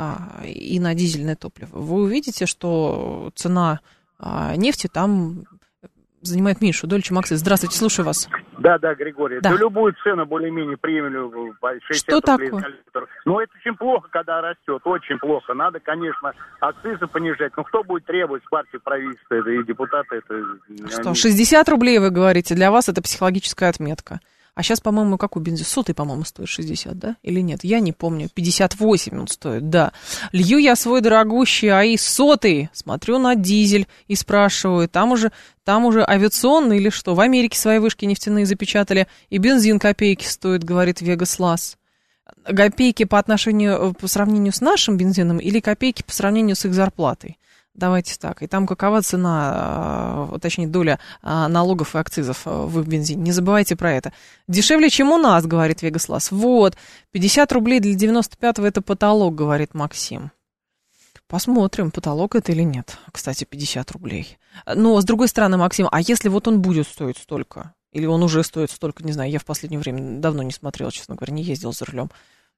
и на дизельное топливо, вы увидите, что цена нефти там занимает меньшую долю, чем акции. Здравствуйте, слушаю вас. Да, Григорий. Да. Да любую цену более-менее приемлемую, 60 что рублей такое? за литр. Но это очень плохо, когда растет, очень плохо. Надо, конечно, акцизы понижать. Но кто будет требовать с партии правительства, это и депутаты, это... Что, 60 рублей, вы говорите, для вас это психологическая отметка. А сейчас, по-моему, какой бензин? Сотый, по-моему, стоит 60, да? Или нет? Я не помню. 58 он стоит, да. Лью я свой дорогущий АИ сотый, смотрю на дизель и спрашиваю, там уже авиационный или что? В Америке свои вышки нефтяные запечатали, и бензин копейки стоит, говорит Вегас-Лас. Копейки по сравнению с нашим бензином или копейки по сравнению с их зарплатой? Давайте так. И там какова цена, точнее, доля налогов и акцизов в их бензине. Не забывайте про это. Дешевле, чем у нас, говорит Вегаслас. Вот, 50 рублей для 95-го это потолок, говорит Максим. Посмотрим, потолок это или нет. Кстати, 50 рублей. Но, с другой стороны, Максим, а если вот он будет стоить столько? Или он уже стоит столько, не знаю, я в последнее время давно не смотрела, честно говоря, не ездил за рулем.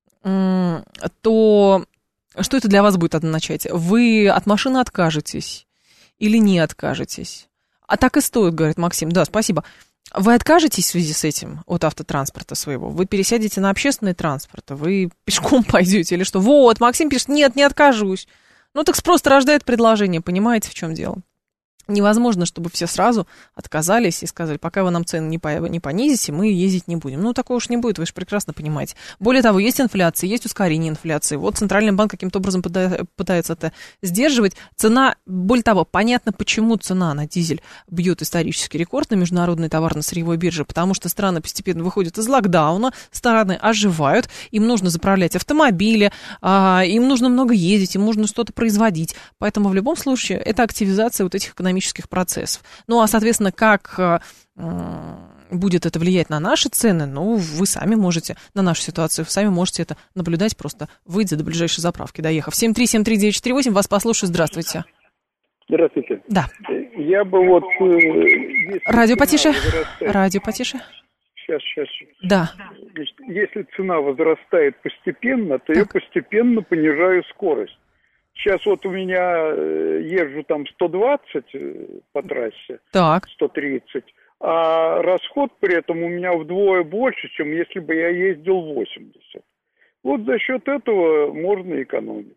То... Что это для вас будет означать? Вы от машины откажетесь или не откажетесь? А так и стоит, говорит Максим. Да, спасибо. Вы откажетесь в связи с этим от автотранспорта своего? Вы пересядете на общественный транспорт? Вы пешком пойдете или что? Вот, Максим пишет, нет, не откажусь. Ну, так спрос рождает предложение, понимаете, в чем дело? Невозможно, чтобы все сразу отказались и сказали, пока вы нам цены не понизите, мы ездить не будем. Ну, такого уж не будет, вы же прекрасно понимаете. Более того, есть инфляция, есть ускорение инфляции. Вот Центральный банк каким-то образом пытается это сдерживать. Цена, более того, понятно, почему цена на дизель бьет исторический рекорд на международной товарно-сырьевой бирже, потому что страны постепенно выходят из локдауна, страны оживают, им нужно заправлять автомобили, им нужно много ездить, им нужно что-то производить. Поэтому в любом случае это активизация вот этих экономических процессов. Ну, а, соответственно, как будет это влиять на наши цены, ну, вы сами можете, на нашу ситуацию, вы сами можете это наблюдать, просто выйдя до ближайшей заправки, доехав. 7373948, вас послушаю, здравствуйте. Здравствуйте. Да. Я бы вот... Радио потише. Радио потише. Сейчас. Да. Значит, если цена возрастает постепенно, то я постепенно понижаю скорость. Сейчас вот у меня езжу там 120 по трассе, так. 130, а расход при этом у меня вдвое больше, чем если бы я ездил 80. Вот за счет этого можно экономить.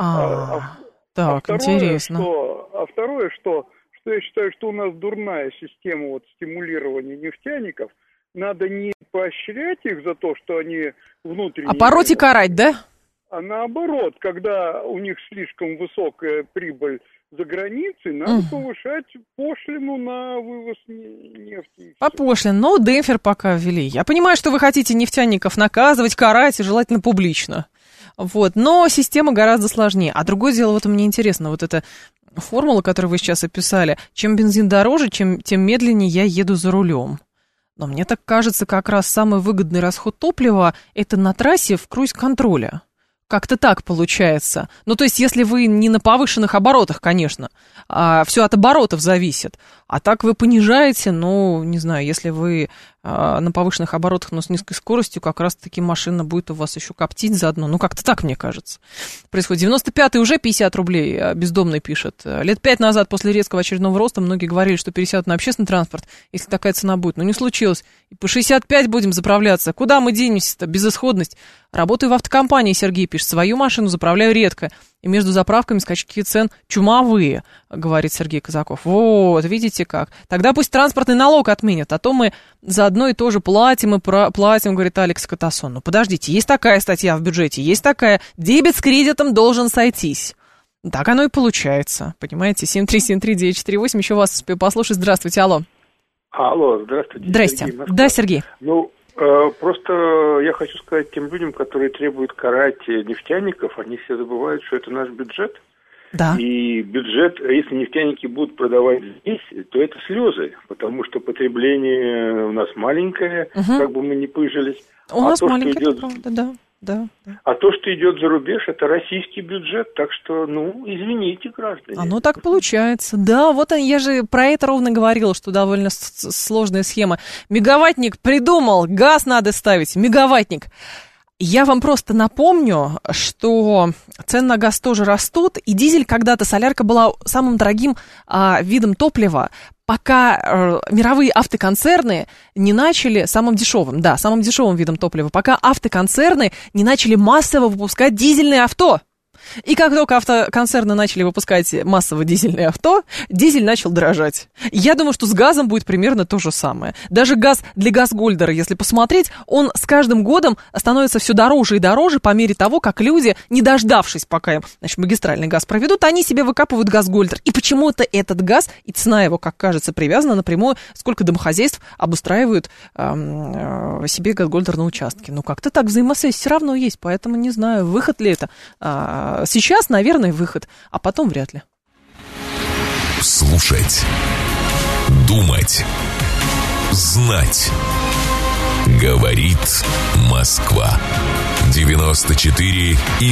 Так, второе, интересно. Второе, что я считаю, что у нас дурная система вот стимулирования нефтяников. Надо не поощрять их за то, что они внутренне... А пороть и карать, да? А наоборот, когда у них слишком высокая прибыль за границей, надо повышать пошлину на вывоз нефти. По пошлин, но демпфер пока ввели. Я понимаю, что вы хотите нефтяников наказывать, карать и желательно публично. Вот. Но система гораздо сложнее. А другое дело, вот мне интересно, вот это формула, которую вы сейчас описали, чем бензин дороже, тем медленнее я еду за рулем. Но мне так кажется, как раз самый выгодный расход топлива – это на трассе в круиз-контроле. Как-то так получается. Ну, то есть, если вы не на повышенных оборотах, конечно, все от оборотов зависит. А так вы понижаете, ну, не знаю, если вы на повышенных оборотах, но с низкой скоростью, как раз-таки машина будет у вас еще коптить заодно. Ну, как-то так, мне кажется, происходит. 95-й уже 50 рублей, бездомный пишет. Лет 5 назад, после резкого очередного роста, многие говорили, что пересядут на общественный транспорт, если такая цена будет. Но не случилось. И по 65 будем заправляться. Куда мы денемся-то? Безысходность. Работаю в автокомпании, Сергей пишет. Свою машину заправляю редко. И между заправками скачки цен чумовые, говорит Сергей Казаков. Вот, видите как. Тогда пусть транспортный налог отменят, а то мы за одно и то же платим, говорит Алекс Катасон. Ну, подождите, есть такая статья в бюджете, есть такая. Дебет с кредитом должен сойтись. Так оно и получается, понимаете. 7373948, еще вас успею послушать. Здравствуйте, алло. Алло, здравствуйте. Здрасте. Да, Сергей. Ну, просто я хочу сказать тем людям, которые требуют карать нефтяников, они все забывают, что это наш бюджет. Да. И бюджет, если нефтяники будут продавать здесь, то это слезы, потому что потребление у нас маленькое, как бы мы ни пыжились. У нас маленькое, правда, да. А то, что идет за рубеж, это российский бюджет, так что, ну, извините, граждане. Оно так получается. Да, вот я же про это ровно говорила, что довольно сложная схема. Мегаваттник придумал, газ надо ставить, мегаваттник. Я вам просто напомню, что цены на газ тоже растут, и дизель когда-то, солярка была самым дорогим видом топлива, пока мировые автоконцерны не начали, самым дешевым видом топлива, пока автоконцерны не начали массово выпускать дизельные авто. И как только автоконцерны начали выпускать массово дизельные авто, дизель начал дорожать. Я думаю, что с газом будет примерно то же самое. Даже газ для Газгольдера, если посмотреть, он с каждым годом становится все дороже и дороже по мере того, как люди, не дождавшись, пока им, магистральный газ проведут, они себе выкапывают Газгольдер. И почему-то этот газ, и цена его, как кажется, привязана напрямую, сколько домохозяйств обустраивают себе Газгольдер на участке. Ну, как-то так взаимосвязь все равно есть, поэтому не знаю, выход ли это. Сейчас, наверное, выход, а потом вряд ли. Слушать, думать, знать. Говорит Москва. 94,8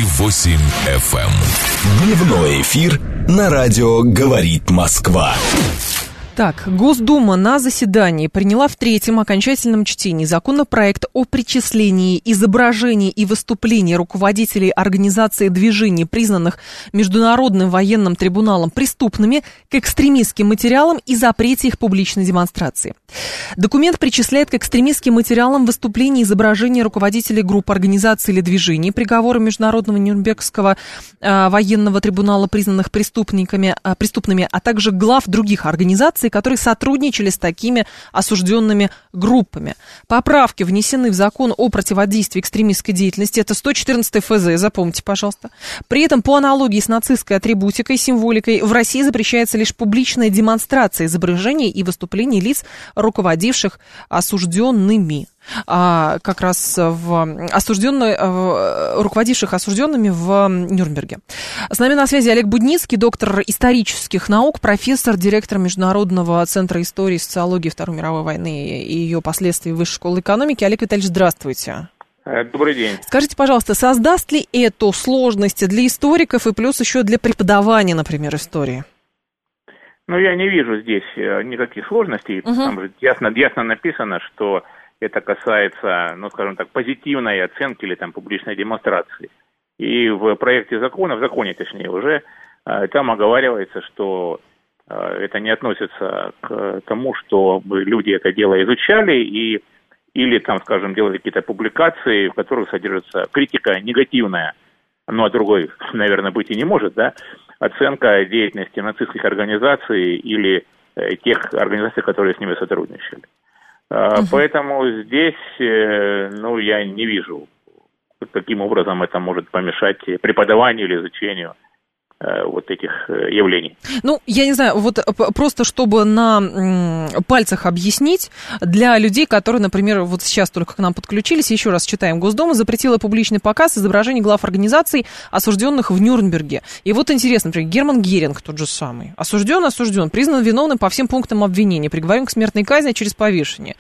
FM. Дневной эфир на радио «Говорит Москва». Так, Госдума на заседании приняла в третьем окончательном чтении законопроект о причислении изображений и выступлений руководителей организаций движений, признанных Международным военным трибуналом преступными, к экстремистским материалам и запрете их публичной демонстрации. Документ причисляет к экстремистским материалам выступления и изображения руководителей групп, организаций или движений, приговоры Международного Нюрнбергского военного трибунала, признанных преступными, а также глав других организаций, которые сотрудничали с такими осужденными группами. Поправки внесены в закон о противодействии экстремистской деятельности. Это 114 ФЗ, запомните, пожалуйста. При этом, по аналогии с нацистской атрибутикой, символикой, в России запрещается лишь публичная демонстрация изображений и выступлений лиц, руководивших осужденными. Как раз руководивших осужденными в Нюрнберге. С нами на связи Олег Будницкий, доктор исторических наук, профессор, директор Международного центра истории и социологии Второй мировой войны и ее последствий Высшей школы экономики. Олег Витальевич, здравствуйте. Добрый день. Скажите, пожалуйста, создаст ли это сложности для историков и плюс еще для преподавания, например, истории? Ну, я не вижу здесь никаких сложностей. Там же ясно написано, что это касается, ну, скажем так, позитивной оценки или там публичной демонстрации. И в проекте закона, в законе точнее уже, там оговаривается, что это не относится к тому, чтобы люди это дело изучали или там, скажем, делали какие-то публикации, в которых содержится критика негативная, ну, а другой, наверное, быть и не может, да, оценка деятельности нацистских организаций или тех организаций, которые с ними сотрудничали. Поэтому здесь, ну, я не вижу, каким образом это может помешать преподаванию или изучению вот этих явлений. Ну, я не знаю, вот просто чтобы на пальцах объяснить для людей, которые, например, вот сейчас только к нам подключились, еще раз читаем. Госдума запретила публичный показ изображений глав организаций, осужденных в Нюрнберге. И вот интересно, например, Герман Геринг, тот же самый, осужден, признан виновным по всем пунктам обвинения, приговорен к смертной казни через повешение.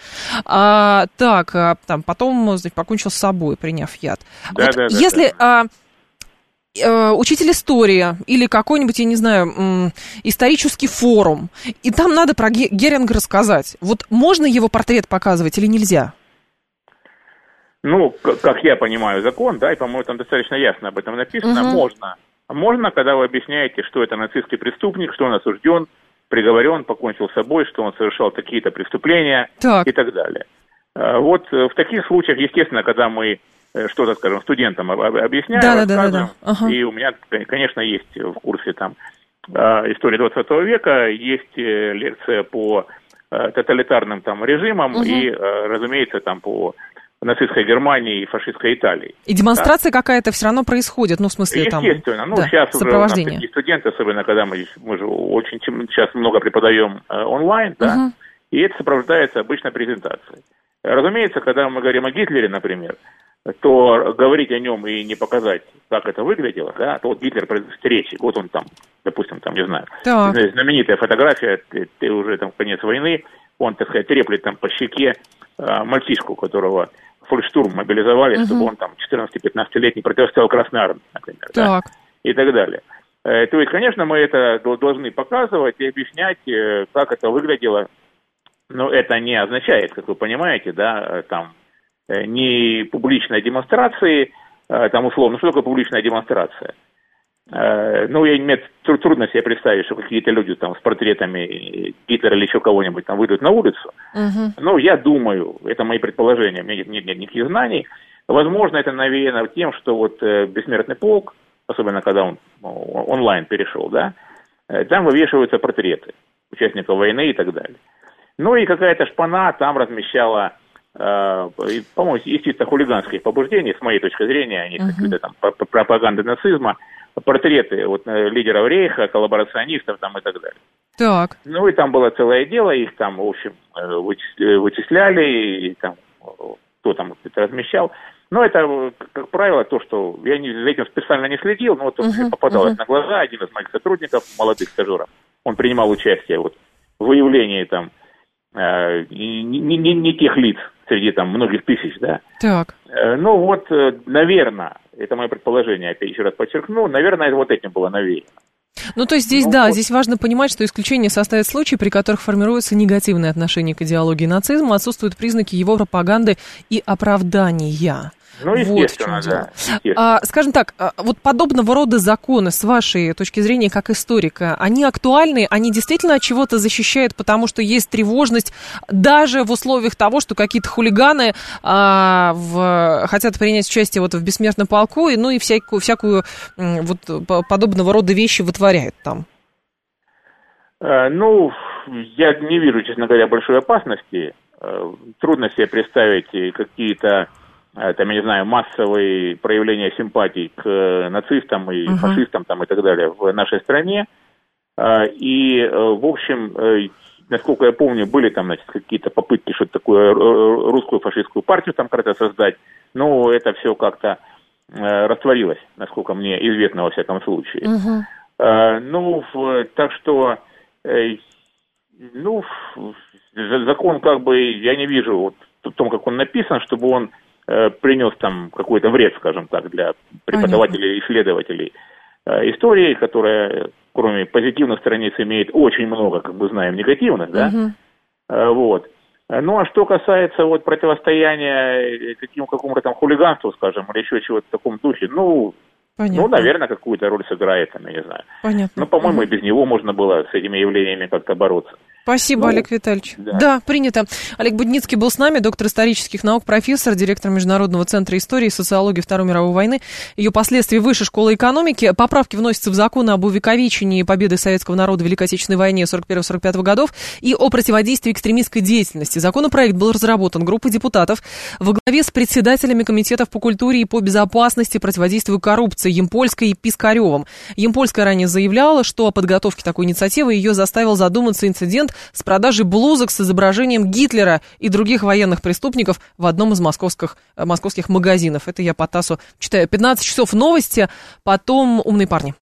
Потом, значит, покончил с собой, приняв яд. Если... учитель истории или какой-нибудь, я не знаю, исторический форум, и там надо про Геринга рассказать. Вот можно его портрет показывать или нельзя? Ну, как я понимаю закон, да, и, по-моему, там достаточно ясно об этом написано, можно. Можно, когда вы объясняете, что это нацистский преступник, что он осужден, приговорен, покончил с собой, что он совершал какие-то преступления и так далее. Вот в таких случаях, естественно, когда мы что-то, скажем, студентам объясняю, рассказываю. И у меня, конечно, есть в курсе там истории 20 века, есть лекция по тоталитарным там режимам и, разумеется, там по нацистской Германии и фашистской Италии. И демонстрация какая-то все равно происходит, ну, в смысле, там... Естественно. Ну, сейчас уже у нас такие студенты, особенно когда мы же очень сейчас много преподаем онлайн, да, и это сопровождается обычно презентацией. Разумеется, когда мы говорим о Гитлере, например, то говорить о нем и не показать, как это выглядело, да, то вот Гитлер произносит речи, вот он там, допустим, там, не знаю, знаменитая фотография, ты уже там в конец войны, он, так сказать, треплет там по щеке мальчишку, которого фольксштурм мобилизовали, чтобы он там 14-15-летний противостоял Красной Армии, например, да, и так далее. То есть, конечно, мы это должны показывать и объяснять, как это выглядело, но это не означает, как вы понимаете, да, там, не публичной демонстрации, там условно, что такое публичная демонстрация? Ну, мне трудно себе представить, что какие-то люди там с портретами Гитлера или еще кого-нибудь там выйдут на улицу. Но я думаю, это мои предположения, у меня нет никаких знаний, возможно, это навеяно тем, что вот Бессмертный полк, особенно когда он онлайн перешел, да, там вывешиваются портреты участников войны и так далее. Ну и какая-то шпана там размещала, по-моему, из чисто хулиганских побуждений, с моей точки зрения, они какие-то там пропаганды нацизма, портреты вот лидеров Рейха, коллаборационистов там и так далее. Так. Ну и там было целое дело, их там, в общем, вычисляли, и там, кто там это размещал. Но это, как правило, то, что я за этим специально не следил, но вот попадалось на глаза, один из моих сотрудников, молодых стажеров, он принимал участие вот в выявлении там не тех лиц среди там многих тысяч, да. Так. Ну вот, наверное, это мое предположение, опять еще раз подчеркну, наверное, это вот этим было навеяно. Ну, то есть здесь, здесь важно понимать, что исключение составят случаи, при которых формируется негативное отношение к идеологии нацизма, отсутствуют признаки его пропаганды и оправдания. Ну, естественно, вот да. Скажем так, вот подобного рода законы, с вашей точки зрения, как историка, они актуальны, они действительно от чего-то защищают, потому что есть тревожность даже в условиях того, что какие-то хулиганы хотят принять участие вот в бессмертном полку, ну и всякую вот подобного рода вещи вытворяют там. Ну, я не вижу, честно говоря, большой опасности. Трудно себе представить какие-то там, я не знаю, массовые проявления симпатий к нацистам и фашистам там, и так далее в нашей стране. И, в общем, насколько я помню, были там, значит, какие-то попытки что-то такое, русскую фашистскую партию там когда-то создать, но это все как-то растворилось, насколько мне известно во всяком случае. Ну, так что, ну, закон как бы, я не вижу вот в том, как он написан, чтобы он принес там какой-то вред, скажем так, для преподавателей и исследователей истории, которая, кроме позитивных страниц, имеет очень много, как мы знаем, негативных, да, вот. Ну, а что касается вот противостояния какому-то там хулиганству, скажем, или еще чего-то в таком духе, ну, наверное, какую-то роль сыграет, я не знаю. Понятно. Ну, по-моему, и без него можно было с этими явлениями как-то бороться. Спасибо, Олег Витальевич. Да, принято. Олег Будницкий был с нами, доктор исторических наук, профессор, директор Международного центра истории и социологии Второй мировой войны, ее последствий Высшей школы экономики. Поправки вносятся в законы об увековечении победы советского народа в Великой Отечественной войне 41-45 годов и о противодействии экстремистской деятельности. Законопроект был разработан группой депутатов во главе с председателями комитетов по культуре и по безопасности, противодействию коррупции Ямпольской и Пискаревым. Ямпольская ранее заявляла, что о подготовке такой инициативы ее заставил задуматься инцидент с продажей блузок с изображением Гитлера и других военных преступников в одном из московских магазинов. Это я по ТАССу читаю. 15 часов новости, потом «Умные парни».